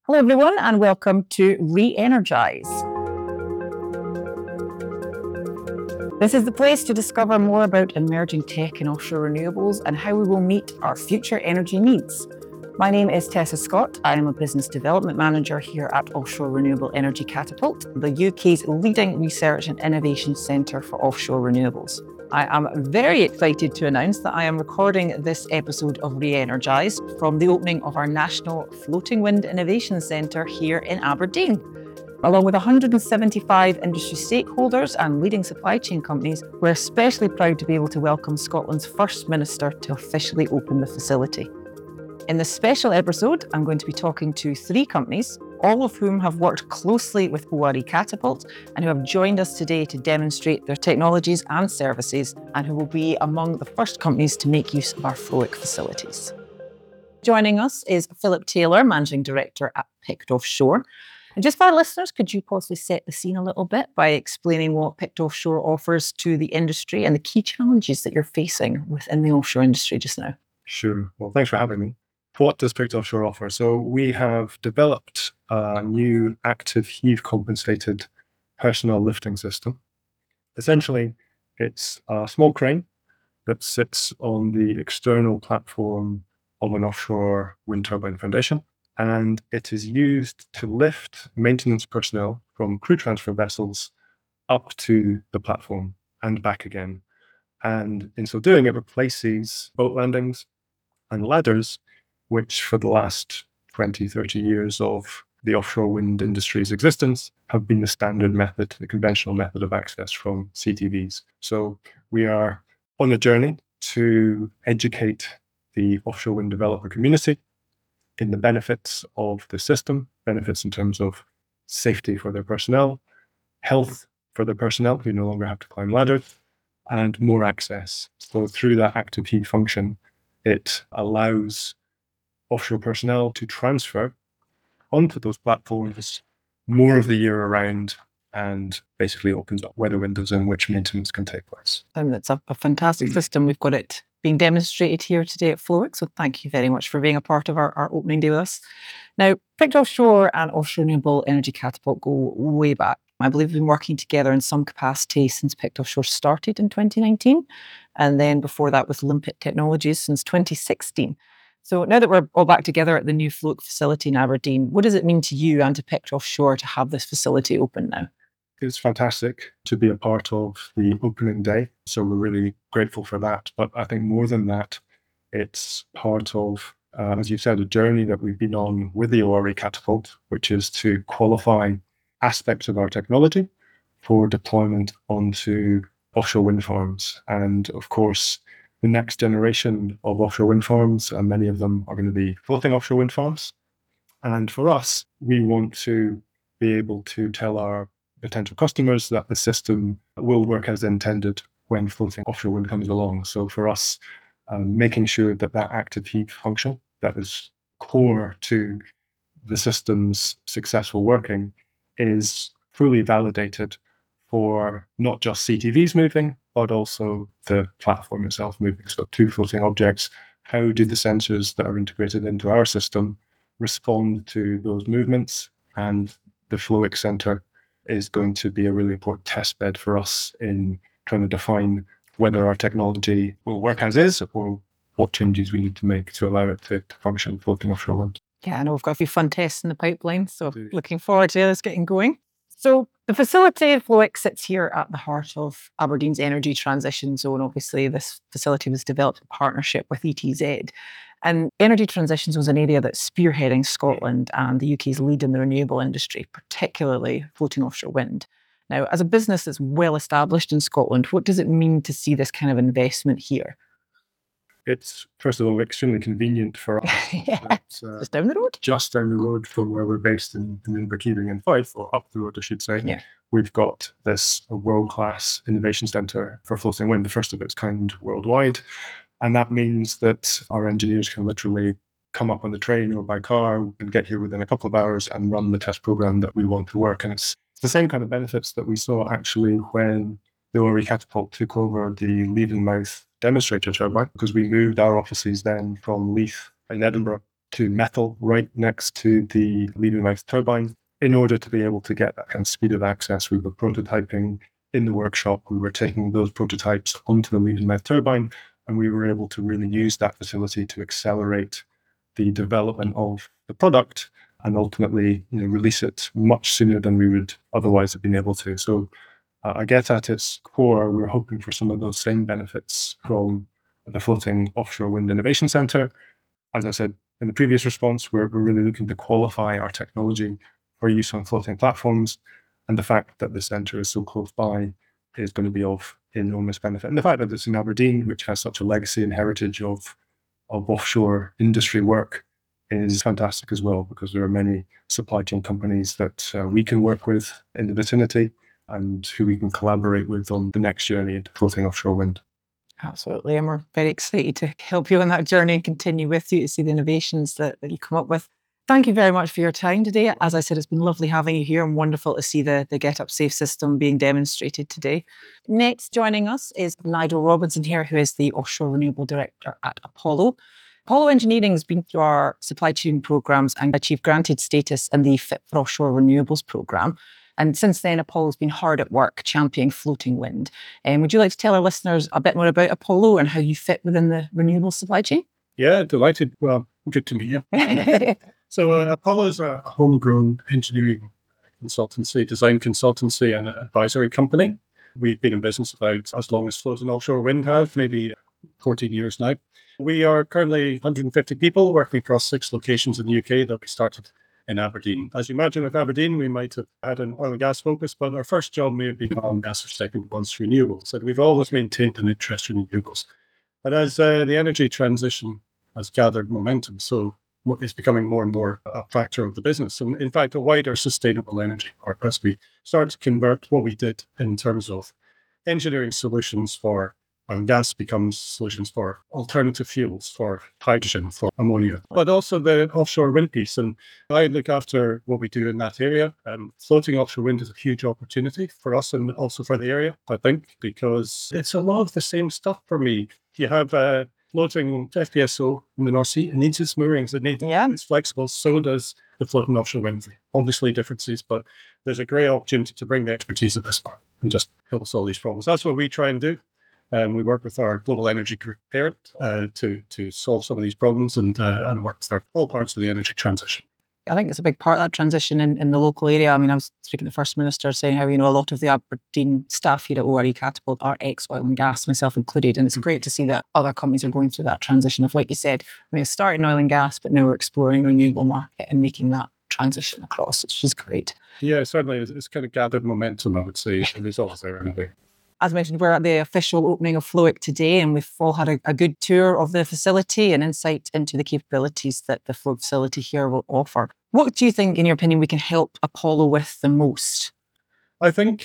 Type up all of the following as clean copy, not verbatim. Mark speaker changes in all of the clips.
Speaker 1: Hello, everyone, and welcome to Re-Energize. This is the place to discover more about emerging tech in offshore renewables and how we will meet our future energy needs. My name is Tessa Scott. I am a business development manager here at Offshore Renewable Energy Catapult, the UK's leading research and innovation centre for offshore renewables. I am very excited to announce that I am recording this episode of Re-Energize from the opening of our National Floating Wind Innovation Centre here in Aberdeen. Along with 175 industry stakeholders and leading supply chain companies, we're especially proud to be able to welcome Scotland's First Minister to officially open the facility. In this special episode, I'm going to be talking to 3 companies, all of whom have worked closely with ORE Catapult and who have joined us today to demonstrate their technologies and services, and who will be among the first companies to make use of our FLOIC facilities. Joining us is Philip Taylor, Managing Director at Pict Offshore. And just for our listeners, could you possibly set the scene a little bit by explaining what Pict Offshore offers to the industry and the key challenges that you're facing within the offshore industry just now?
Speaker 2: Sure. Well, thanks for having me. What does Pict Offshore offer? So we have developed a new active heave compensated personnel lifting system. Essentially, it's a small crane that sits on the external platform of an offshore wind turbine foundation, and it is used to lift maintenance personnel from crew transfer vessels up to the platform and back again. And in so doing, it replaces boat landings and ladders, which for the last 20, 30 years of the offshore wind industry's existence have been the standard method, the conventional method of access from CTVs. So we are on a journey to educate the offshore wind developer community in the benefits of the system, benefits in terms of safety for their personnel, health for their personnel who no longer have to climb ladders, and more access. So through that active heave function, it allows offshore personnel to transfer onto those platforms more of the year around, and basically opens up weather windows in which maintenance can take place.
Speaker 1: And it's a fantastic system. We've got it being demonstrated here today at FLOIC, so thank you very much for being a part of our opening day with us. Now, Pict Offshore and Offshore Renewable Energy Catapult go way back. I believe we've been working together in some capacity since Pict Offshore started in 2019, and then before that with Limpet Technologies since 2016. So now that we're all back together at the new FLOIC facility in Aberdeen, what does it mean to you and to Pict Offshore to have this facility open now?
Speaker 2: It's fantastic to be a part of the opening day. So we're really grateful for that. But I think more than that, it's part of, as you said, a journey that we've been on with the ORE Catapult, which is to qualify aspects of our technology for deployment onto offshore wind farms. And of course, the next generation of offshore wind farms, and many of them are going to be floating offshore wind farms. And for us, we want to be able to tell our potential customers that the system will work as intended when floating offshore wind comes along. So for us, making sure that that active heave function that is core to the system's successful working is fully validated for not just CTVs moving, but also the platform itself moving. So 2 floating objects, how do the sensors that are integrated into our system respond to those movements? And the FLOIC Centre is going to be a really important test bed for us in trying to define whether our technology will work as is or what changes we need to make to allow it to function floating offshore wind.
Speaker 1: Yeah, I know we've got a few fun tests in the pipeline, so looking forward to this getting going. So the facility at FLOIC sits here at the heart of Aberdeen's energy transition zone. Obviously, this facility was developed in partnership with ETZ. And energy transitions was an area that's spearheading Scotland and the UK's lead in the renewable industry, particularly floating offshore wind. Now, as a business that's well established in Scotland, what does it mean to see this kind of investment here?
Speaker 2: It's, first of all, extremely convenient for us.
Speaker 1: Yeah, just down the road.
Speaker 2: Just down the road from where we're based in Inverkeithing in Fife, or up the road, I should say.
Speaker 1: Yeah.
Speaker 2: We've got this world-class innovation centre for floating wind, the first of its kind worldwide. And that means that our engineers can literally come up on the train or by car and get here within a couple of hours and run the test program that we want to work. And it's the same kind of benefits that we saw actually when the ORE Catapult took over the Leavenmouth demonstrator turbine, because we moved our offices then from Leith in Edinburgh to metal right next to the leading mouth turbine in order to be able to get that kind of speed of access. We were prototyping in the workshop. We were taking those prototypes onto the leading mouth turbine, and we were able to really use that facility to accelerate the development of the product and ultimately, release it much sooner than we would otherwise have been able to. So I guess at its core, we're hoping for some of those same benefits from the Floating Offshore Wind Innovation Centre. As I said in the previous response, we're really looking to qualify our technology for use on floating platforms. And the fact that the centre is so close by is going to be of enormous benefit. And the fact that it's in Aberdeen, which has such a legacy and heritage of offshore industry work, is fantastic as well, because there are many supply chain companies that we can work with in the vicinity and who we can collaborate with on the next journey into floating offshore wind.
Speaker 1: Absolutely. And we're very excited to help you on that journey and continue with you to see the innovations that you come up with. Thank you very much for your time today. As I said, it's been lovely having you here and wonderful to see the Get Up Safe system being demonstrated today. Next, joining us is Nigel Robinson here, who is the Offshore Renewable Director at Apollo. Apollo Engineering has been through our supply chain programs and achieved granted status in the Fit for Offshore Renewables program. And since then, Apollo's been hard at work championing floating wind. Would you like to tell our listeners a bit more about Apollo and how you fit within the renewable supply chain?
Speaker 3: Yeah, delighted. Well, good to meet you. So Apollo is a homegrown engineering consultancy, design consultancy and advisory company. We've been in business about as long as floating offshore wind have, maybe 14 years now. We are currently 150 people working across 6 locations in the UK that we started in Aberdeen. As you imagine, with Aberdeen, we might have had an oil and gas focus, but our first job may have been oil and gas, our second one's renewables. And we've always maintained an interest in renewables. But as the energy transition has gathered momentum, so it's becoming more and more a factor of the business. And in fact, a wider sustainable energy part, as we start to convert what we did in terms of engineering solutions for oil and gas becomes solutions for alternative fuels, for hydrogen, for ammonia, but also the offshore wind piece. And I look after what we do in that area. Floating offshore wind is a huge opportunity for us and also for the area, I think, because it's a lot of the same stuff for me. You have floating FPSO in the North Sea. It needs its moorings. It's flexible. So does the floating offshore wind. Obviously differences, but there's a great opportunity to bring the expertise of this part and just help us solve these problems. That's what we try and do. We work with our global energy group parent to solve some of these problems and work with all parts of the energy transition.
Speaker 1: I think it's a big part of that transition in the local area. I mean, I was speaking to the First Minister saying how, a lot of the Aberdeen staff here at ORE Catapult are ex-oil and gas, myself included. And it's great to see that other companies are going through that transition of, like you said, we started in oil and gas, but now we're exploring the renewable market and making that transition across, which is great.
Speaker 3: Yeah, certainly. It's kind of gathered momentum, I would say. The results there anyway.
Speaker 1: As mentioned, we're at the official opening of FLOIC today, and we've all had a good tour of the facility and insight into the capabilities that the FLOIC facility here will offer. What do you think, in your opinion, we can help Apollo with the most?
Speaker 3: I think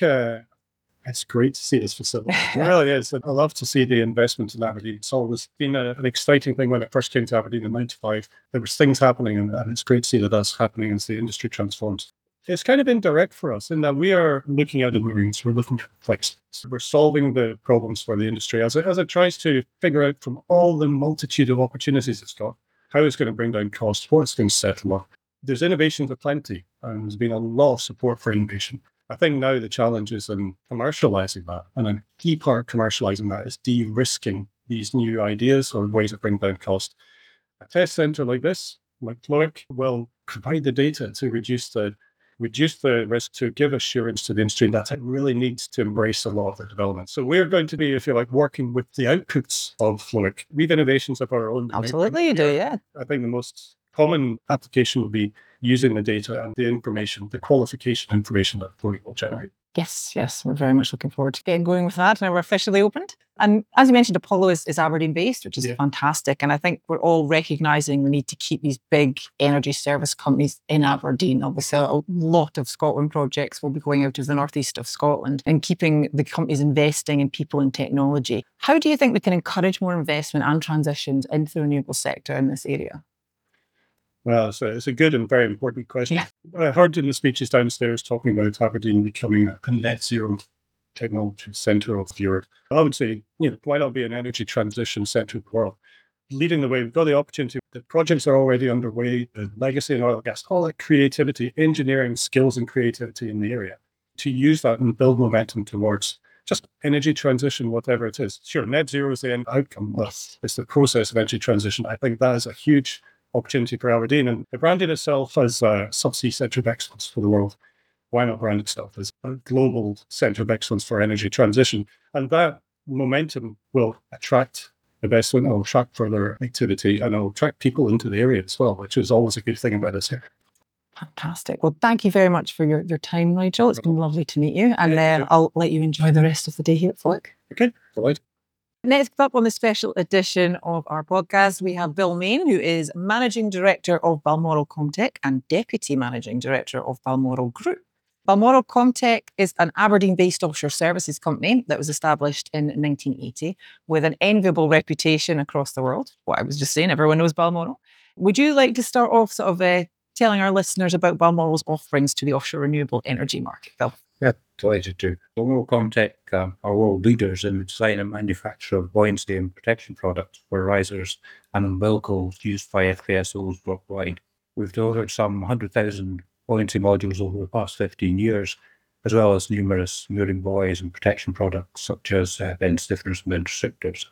Speaker 3: it's great to see this facility. It really is. I love to see the investment in Aberdeen. It's always been an exciting thing when it first came to Aberdeen in 95. There was things happening, and it's great to see that that's happening as the industry transforms. It's kind of indirect for us in that we are looking at the moorings, we're looking at flex. We're solving the problems for the industry as it tries to figure out from all the multitude of opportunities it's got, how it's going to bring down costs, what it's going to settle on. There's innovations aplenty, and there's been a lot of support for innovation. I think now the challenge is in commercializing that, and a key part of commercializing that is de-risking these new ideas or ways of bringing down cost. A test center like this, like FLOIC, will provide the data to reduce the risk, to give assurance to the industry that it really needs to embrace a lot of the development. So we're going to be, if you like, working with the outputs of FLOIC. We have innovations of our own.
Speaker 1: Absolutely, you do, yeah.
Speaker 3: I think the most common application will be using the data and the information, the qualification information that FLOIC will generate.
Speaker 1: Yes, we're very much looking forward to getting going with that. Now we're officially opened. And as you mentioned, Apollo is Aberdeen based, which is fantastic. And I think we're all recognising the need to keep these big energy service companies in Aberdeen. Obviously, a lot of Scotland projects will be going out of the northeast of Scotland and keeping the companies investing in people and technology. How do you think we can encourage more investment and transitions into the renewable sector in this area?
Speaker 3: Well, it's a good and very important question.
Speaker 1: Yeah.
Speaker 3: I heard in the speeches downstairs talking about Aberdeen becoming a net zero technology centre of Europe. I would say, why not be an energy transition centre of the world? Leading the way, we've got the opportunity The projects are already underway, the legacy in oil and gas, all that creativity, engineering skills and creativity in the area to use that and build momentum towards just energy transition, whatever it is. Sure, net zero is the end outcome, but it's the process of energy transition. I think that is a huge opportunity for Aberdeen, and it branded itself as a subsea centre of excellence for the world. Why not brand itself as a global centre of excellence for energy transition? And that momentum will attract investment, it'll attract further activity, and it'll attract people into the area as well, which is always a good thing about this here.
Speaker 1: Fantastic. Well, thank you very much for your time, Nigel. It's been lovely to meet you. And then I'll let you enjoy the rest of the day here at FLIC.
Speaker 3: Okay, delighted.
Speaker 1: Next up on the special edition of our podcast, we have Bill Main, who is Managing Director of Balmoral Comtech and Deputy Managing Director of Balmoral Group. Balmoral Comtech is an Aberdeen-based offshore services company that was established in 1980 with an enviable reputation across the world. What I was just saying, everyone knows Balmoral. Would you like to start off sort of telling our listeners about Balmoral's offerings to the offshore renewable energy market, Bill?
Speaker 4: Yeah, delighted to. Balmoral Comtech are world leaders in the design and manufacture of buoyancy and protection products for risers and umbilicals used by FPSOs worldwide. We've delivered some 100,000 buoyancy modules over the past 15 years, as well as numerous mooring buoys and protection products such as bend stiffeners and bend restrictors.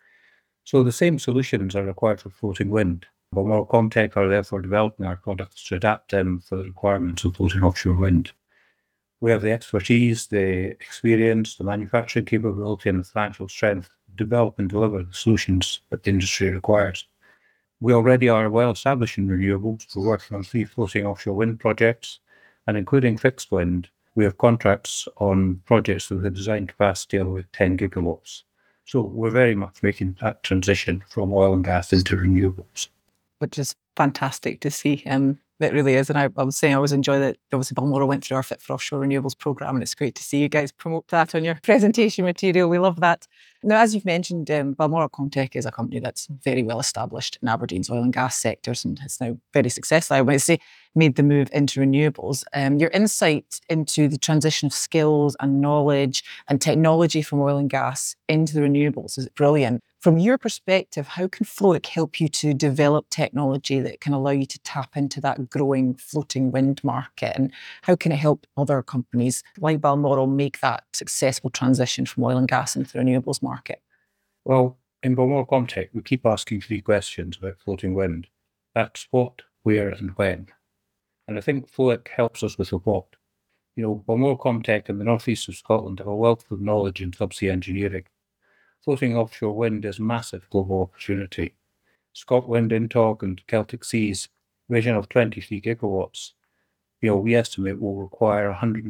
Speaker 4: So the same solutions are required for floating wind. Balmoral Comtech are therefore developing our products to adapt them for the requirements of floating offshore wind. We have the expertise, the experience, the manufacturing capability and the financial strength to develop and deliver the solutions that the industry requires. We already are well established in renewables. We're working on 3 floating offshore wind projects, and including fixed wind, we have contracts on projects with a design capacity of about 10 gigawatts. So we're very much making that transition from oil and gas into renewables.
Speaker 1: Which is fantastic to see. It really is. And I was saying I always enjoy that. Obviously, Balmoral went through our Fit for Offshore Renewables programme, and it's great to see you guys promote that on your presentation material. We love that. Now, as you've mentioned, Balmoral Comtech is a company that's very well established in Aberdeen's oil and gas sectors and has now very successfully, I would say, made the move into renewables. Your insight into the transition of skills and knowledge and technology from oil and gas into the renewables is brilliant. From your perspective, how can FLIC help you to develop technology that can allow you to tap into that growing floating wind market? And how can it help other companies like Balmoral make that successful transition from oil and gas into the renewables market?
Speaker 4: Well, in Balmoral Comtech, we keep asking 3 questions about floating wind. That's what, where and when. And I think FLIC helps us with the what. Balmoral Comtech in the northeast of Scotland have a wealth of knowledge in subsea engineering. Floating offshore wind is a massive global opportunity. ScotWind, Intog and Celtic Sea's vision of 23 gigawatts, we estimate will require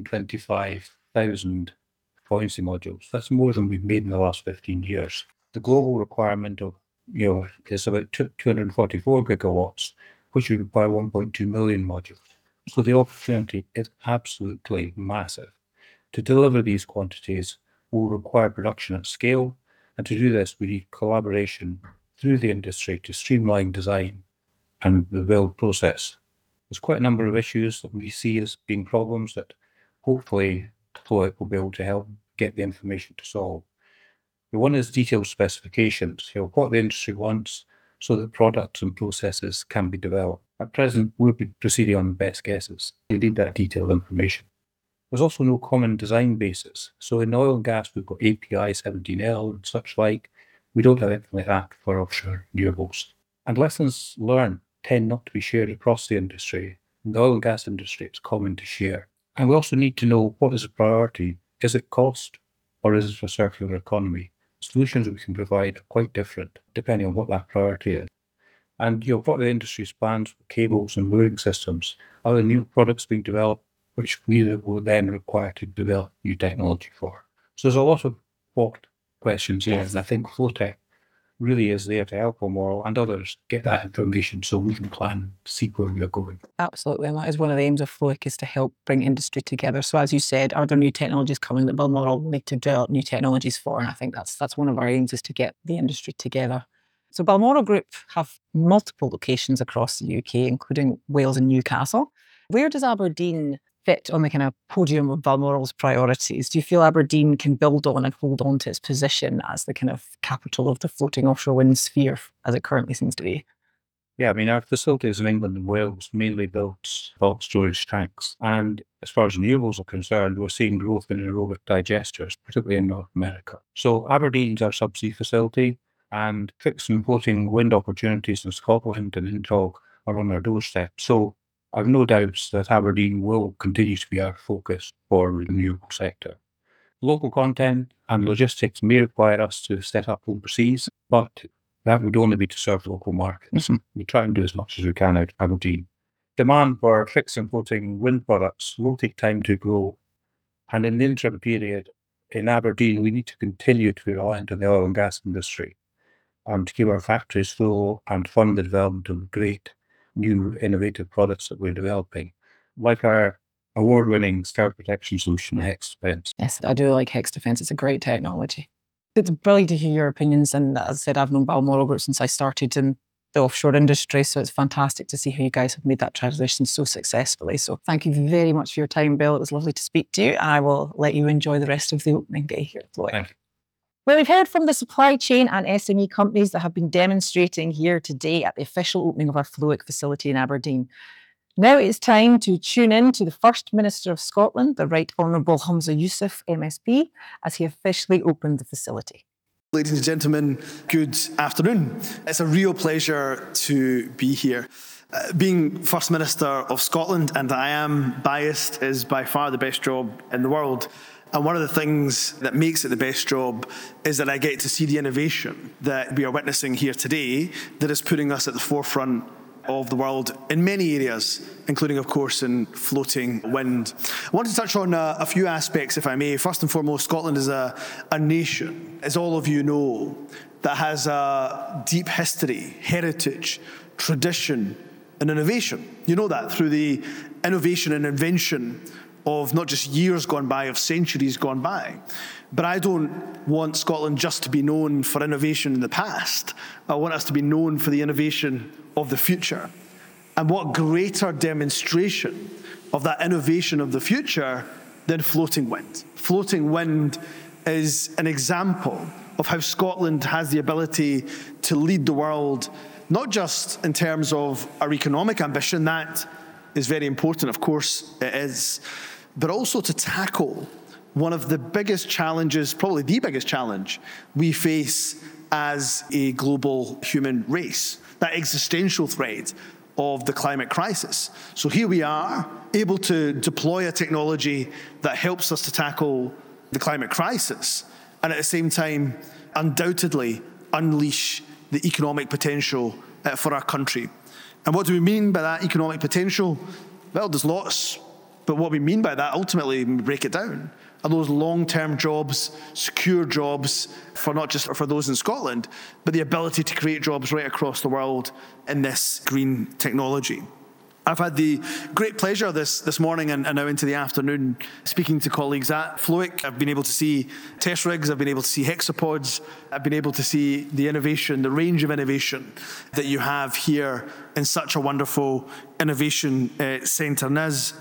Speaker 4: 125,000 buoyancy modules. That's more than we've made in the last 15 years. The global requirement of, is about 244 gigawatts, which would require 1.2 million modules. So the opportunity is absolutely massive. To deliver these quantities will require production at scale, and to do this, we need collaboration through the industry to streamline design and the build process. There's quite a number of issues that we see as being problems that hopefully FLIC will be able to help get the information to solve. The one is detailed specifications, what the industry wants so that products and processes can be developed. At present, we'll be proceeding on best guesses. We need that detailed information. There's also no common design basis. So in oil and gas, we've got API 17L and such like. We don't have anything like that for offshore renewables. And lessons learned tend not to be shared across the industry. In the oil and gas industry, it's common to share. And we also need to know what is a priority. Is it cost or is it a circular economy? Solutions that we can provide are quite different depending on what that priority is. And what the industry's plans for cables and mooring systems, are there new products being developed which we will then require to develop new technology for? So there's a lot of what questions here, and I think FLOTEC really is there to help Balmoral and others get that information so we can plan to see where we are going.
Speaker 1: Absolutely, and that is one of the aims of FLOIC, is to help bring industry together. So as you said, are there new technologies coming that Balmoral need to develop new technologies for? And I think that's one of our aims, is to get the industry together. So Balmoral Group have multiple locations across the UK, including Wales and Newcastle. Where does Aberdeen fit on the kind of podium of Balmoral's priorities? Do you feel Aberdeen can build on and hold on to its position as the kind of capital of the floating offshore wind sphere as it currently seems to be?
Speaker 4: Yeah, I mean, our facilities in England and Wales mainly built bulk storage tanks. And as far as renewables are concerned, we're seeing growth in aerobic digesters, particularly in North America. So Aberdeen's our subsea facility, and fixed and floating wind opportunities in Scotland and Intog are on our doorstep. So I've no doubts that Aberdeen will continue to be our focus for the renewable sector. Local content and logistics may require us to set up overseas, but that would only be to serve local markets. We try and do as much as we can out of Aberdeen. Demand for fixed and floating wind products will take time to grow. And in the interim period, in Aberdeen, we need to continue to be reliant on the oil and gas industry to keep our factories full and fund the development of great new innovative products that we're developing, like our award-winning scout protection solution, Hex Defence.
Speaker 1: Yes, I do like Hex Defence. It's a great technology. It's brilliant to hear your opinions. And as I said, I've known Balmoral since I started in the offshore industry. So it's fantastic to see how you guys have made that transition so successfully. So thank you very much for your time, Bill. It was lovely to speak to you. And I will let you enjoy the rest of the opening day here at Flowick.
Speaker 4: Thank you.
Speaker 1: Well, we've heard from the supply chain and SME companies that have been demonstrating here today at the official opening of our Flowick facility in Aberdeen. Now it's time to tune in to the First Minister of Scotland, the Right Honourable Humza Yousaf MSP, as he officially opened the facility.
Speaker 5: Ladies and gentlemen, good afternoon. It's a real pleasure to be here. Being First Minister of Scotland, and I am biased, is by far the best job in the world. And one of the things that makes it the best job is that I get to see the innovation that we are witnessing here today that is putting us at the forefront of the world in many areas, including, of course, in floating wind. I want to touch on a few aspects, if I may. First and foremost, Scotland is a nation, as all of you know, that has a deep history, heritage, tradition, and innovation. You know that through the innovation and invention of not just years gone by, of centuries gone by. But I don't want Scotland just to be known for innovation in the past. I want us to be known for the innovation of the future. And what greater demonstration of that innovation of the future than floating wind? Floating wind is an example of how Scotland has the ability to lead the world, not just in terms of our economic ambition, that is very important, of course it is, but also to tackle one of the biggest challenges, probably the biggest challenge we face as a global human race, that existential threat of the climate crisis. So here we are, able to deploy a technology that helps us to tackle the climate crisis, and at the same time, undoubtedly unleash the economic potential for our country. And what do we mean by that economic potential? Well, there's lots, but what we mean by that, ultimately, we break it down, are those long-term jobs, secure jobs, for not just for those in Scotland, but the ability to create jobs right across the world in this green technology. I've had the great pleasure this morning and now into the afternoon speaking to colleagues at Flowick. I've been able to see test rigs, I've been able to see hexapods, I've been able to see the innovation, the range of innovation that you have here in such a wonderful innovation centre. And as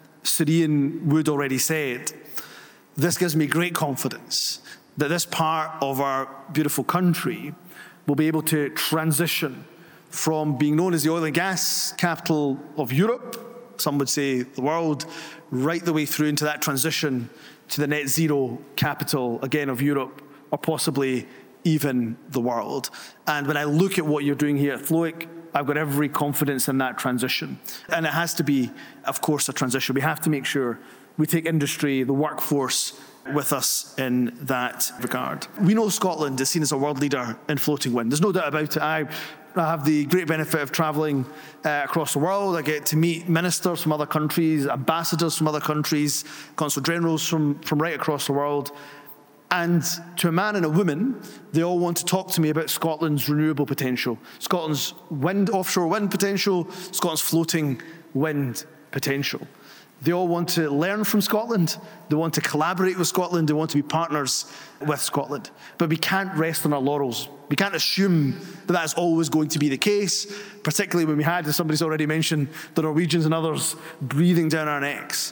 Speaker 5: Serene Wood already said, this gives me great confidence that this part of our beautiful country will be able to transition from being known as the oil and gas capital of Europe, some would say the world, right the way through into that transition to the net zero capital, again, of Europe, or possibly even the world. And when I look at what you're doing here at Flowick, I've got every confidence in that transition. And it has to be, of course, a transition. We have to make sure we take industry, the workforce, with us in that regard. We know Scotland is seen as a world leader in floating wind. There's no doubt about it. I have the great benefit of travelling across the world. I get to meet ministers from other countries, ambassadors from other countries, consul generals from right across the world. And to a man and a woman, they all want to talk to me about Scotland's renewable potential, Scotland's offshore wind potential, Scotland's floating wind potential. They all want to learn from Scotland. They want to collaborate with Scotland. They want to be partners with Scotland. But we can't rest on our laurels. We can't assume that that's always going to be the case, particularly when we had, as somebody's already mentioned, the Norwegians and others breathing down our necks.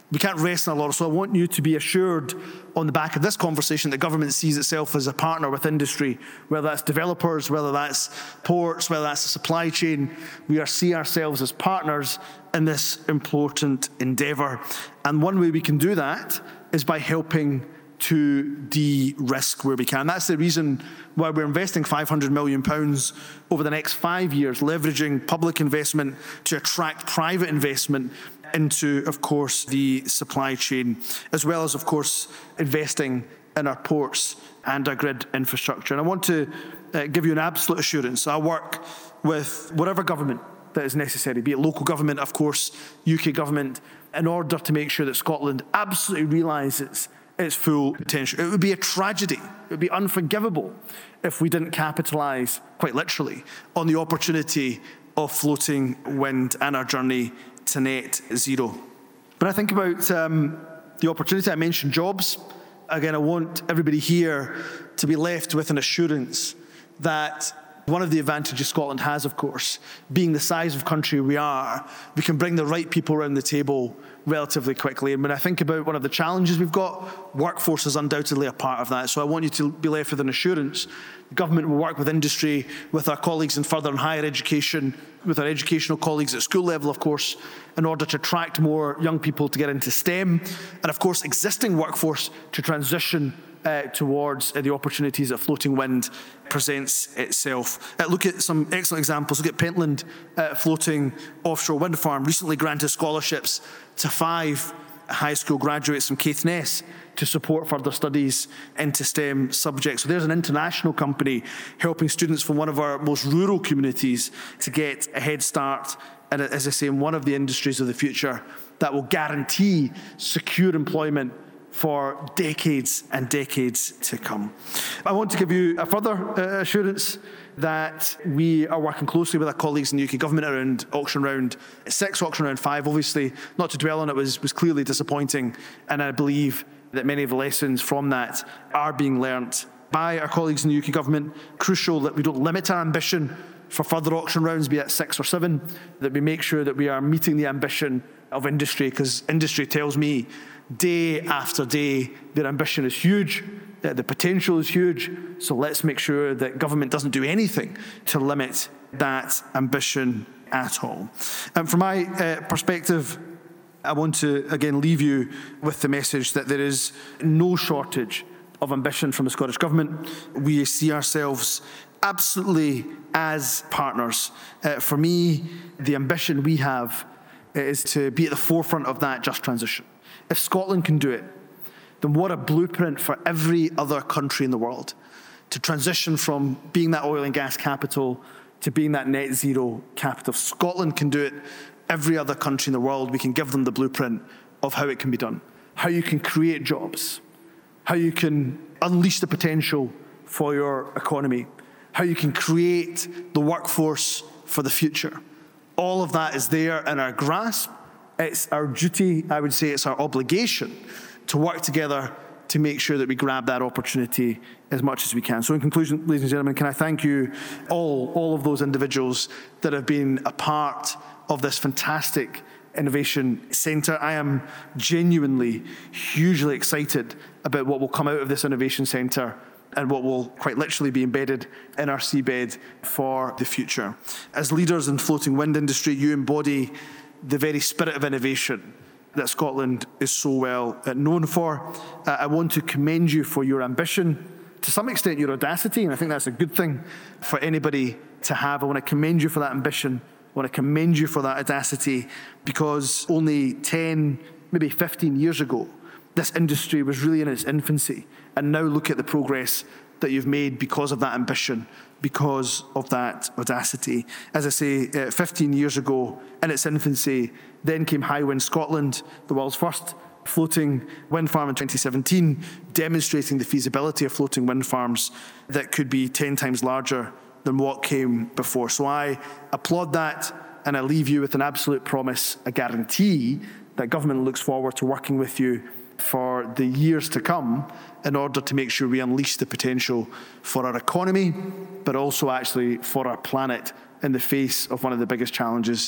Speaker 5: We can't rest on our laurels. So I want you to be assured on the back of this conversation that government sees itself as a partner with industry, whether that's developers, whether that's ports, whether that's the supply chain. We see ourselves as partners in this important endeavour. And one way we can do that is by helping to de-risk where we can. That's the reason why we're investing £500 million over the next 5 years, leveraging public investment to attract private investment into, of course, the supply chain, as well as, of course, investing in our ports and our grid infrastructure. And I want to give you an absolute assurance. I work with whatever government that is necessary, be it local government, of course, UK government, in order to make sure that Scotland absolutely realises its full potential. It would be a tragedy, it would be unforgivable if we didn't capitalise, quite literally, on the opportunity of floating wind and our journey to net zero. When I think about the opportunity, I mentioned jobs. Again, I want everybody here to be left with an assurance that one of the advantages Scotland has, of course, being the size of country we are, we can bring the right people around the table relatively quickly. And when I think about one of the challenges we've got, workforce is undoubtedly a part of that. So I want you to be left with an assurance. The government will work with industry, with our colleagues in further and higher education, with our educational colleagues at school level, of course, in order to attract more young people to get into STEM, and of course existing workforce to transition towards the opportunities that floating wind presents itself. Look at some excellent examples. Look at Pentland floating offshore wind farm, recently granted scholarships to 5 high school graduates from Caithness to support further studies into STEM subjects. So there's an international company helping students from one of our most rural communities to get a head start, and as I say, in one of the industries of the future that will guarantee secure employment for decades and decades to come. I want to give you a further assurance that we are working closely with our colleagues in the UK government around auction round 6, auction round 5. Obviously, not to dwell on it, was clearly disappointing, and I believe that many of the lessons from that are being learnt by our colleagues in the UK government. Crucial that we don't limit our ambition for further auction rounds, be it 6 or 7, that we make sure that we are meeting the ambition of industry, because industry tells me day after day their ambition is huge, that the potential is huge. So let's make sure that government doesn't do anything to limit that ambition at all. And from my perspective, I want to again leave you with the message that there is no shortage of ambition from the Scottish Government. We see ourselves absolutely as partners. For me, the ambition we have is to be at the forefront of that just transition. If Scotland can do it, then what a blueprint for every other country in the world to transition from being that oil and gas capital to being that net zero capital. If Scotland can do it, every other country in the world, we can give them the blueprint of how it can be done, how you can create jobs, how you can unleash the potential for your economy, how you can create the workforce for the future. All of that is there in our grasp. It's our duty, I would say it's our obligation to work together to make sure that we grab that opportunity as much as we can. So in conclusion, ladies and gentlemen, can I thank you all of those individuals that have been a part of this fantastic innovation centre. I am genuinely, hugely excited about what will come out of this innovation centre and what will quite literally be embedded in our seabed for the future. As leaders in floating wind industry, you embody the very spirit of innovation that Scotland is so well known for. I want to commend you for your ambition, to some extent your audacity, and I think that's a good thing for anybody to have. I want to commend you for that ambition. I want to commend you for that audacity, because only 10, maybe 15 years ago, this industry was really in its infancy. And now look at the progress that you've made because of that ambition, because of that audacity. As I say, 15 years ago, in its infancy, then came Hywind Scotland, the world's first floating wind farm in 2017, demonstrating the feasibility of floating wind farms that could be 10 times larger than what came before. So I applaud that, and I leave you with an absolute promise, a guarantee that government looks forward to working with you for the years to come in order to make sure we unleash the potential for our economy, but also actually for our planet in the face of one of the biggest challenges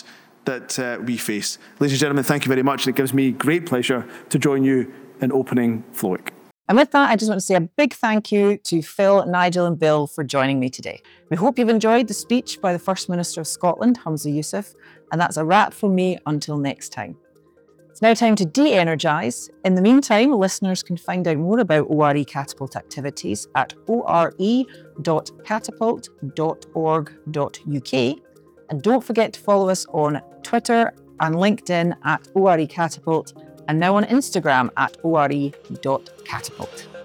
Speaker 5: that we face. Ladies and gentlemen, thank you very much. It gives me great pleasure to join you in opening FLOIC.
Speaker 1: And with that, I just want to say a big thank you to Phil, Nigel and Bill for joining me today. We hope you've enjoyed the speech by the First Minister of Scotland, Humza Yousaf, and that's a wrap from me until next time. It's now time to de-energise. In the meantime, listeners can find out more about ORE Catapult activities at ore.catapult.org.uk. And don't forget to follow us on Twitter and LinkedIn at ORE Catapult, and now on Instagram at ore.catapult.